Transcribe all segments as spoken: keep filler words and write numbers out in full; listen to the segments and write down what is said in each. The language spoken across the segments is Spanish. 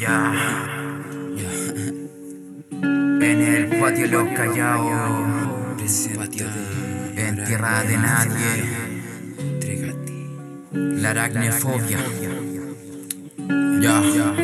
Ya, ya. En el patio Los Callaos, patio de en tierra de nadie, la aracnefobia. Ya, ya.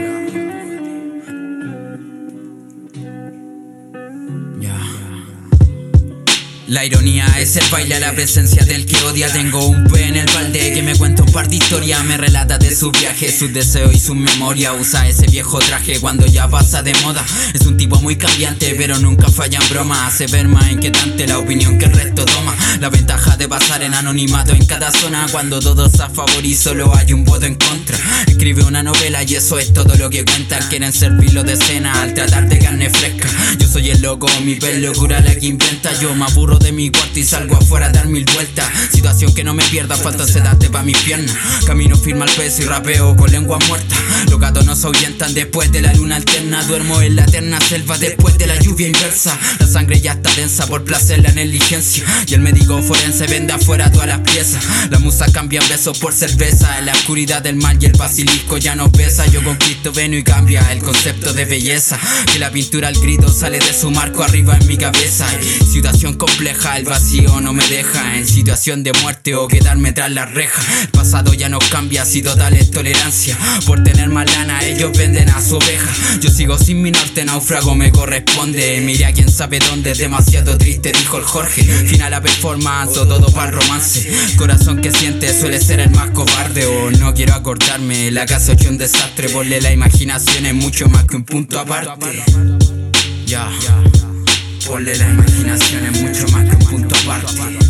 La ironía es el baile a la presencia del que odia. Tengo un pe en el balde que me cuenta un par de historias. Me relata de su viaje, sus deseos y su memoria. Usa ese viejo traje cuando ya pasa de moda. Es un tipo muy cambiante pero nunca falla en broma. Hace ver más inquietante la opinión que el resto toma. La ventaja de pasar en anonimato en cada zona, cuando todos a favor y solo hay un voto en contra. Escribe una novela y eso es todo lo que cuenta. Quieren servirlo de cena al tratar de carne fresca. Yo soy el loco, mi pelo locura la que inventa. Yo me aburro de mi cuarto y salgo afuera a dar mil vueltas. Situación que no me pierda, falta sedante pa' mis piernas. Camino firme al peso y rapeo con lengua muerta. Los gatos no se ahuyentan después de la luna alterna. Duermo en la eterna selva después de la lluvia inversa. La sangre ya está densa por placer la negligencia. Y el médico forense vende afuera todas las piezas. La musa cambia besos por cerveza. En la oscuridad del mal y el basilisco ya no pesa. Yo conquisto Venus y cambia el concepto de belleza. Que la pintura al grito sale de su marco arriba en mi cabeza. Y situación compleja, el vacío no me deja. En situación de muerte o quedarme tras la reja. El pasado ya no cambia, si total es tolerancia. Por tener más lana ellos venden a su oveja. Yo sigo sin mi norte, náufrago me corresponde. Mire a quién sabe dónde, demasiado triste dijo el Jorge. Final a performance o todo para el romance. Corazón que siente suele ser el más cobarde. O no quiero acordarme, la casa hecho un desastre. Ponle la imaginación es mucho más que un punto aparte. Ya, ponle la imaginación es mucho más que un punto aparte.